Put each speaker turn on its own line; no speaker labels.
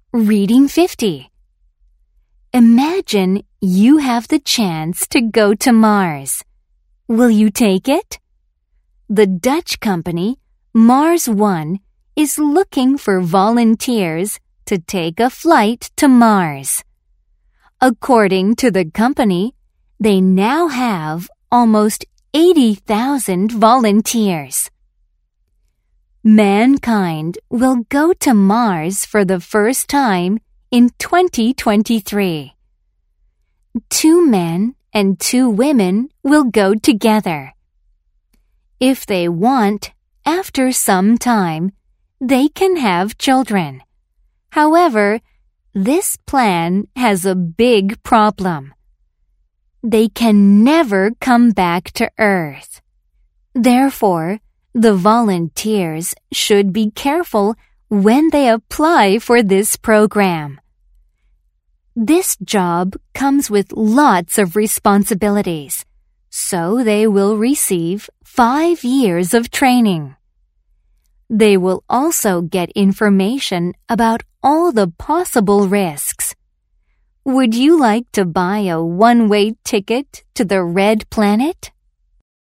Reading 50. Imagine you have the chance to go to Mars. Will you take it? The Dutch company, Mars One, is looking for volunteers to take a flight to Mars. According to the company, they now have almost 80,000 volunteers. Mankind will go to Mars for the first time in 2023. 2 men and 2 women will go together. If they want, after some time, they can have children. However, this plan has a big problem. They can never come back to Earth. Therefore, the volunteers should be careful when they apply for this program. This job comes with lots of responsibilities, so they will receive 5 years of training. They will also get information about all the possible risks. Would you like to buy a one-way ticket to the Red Planet?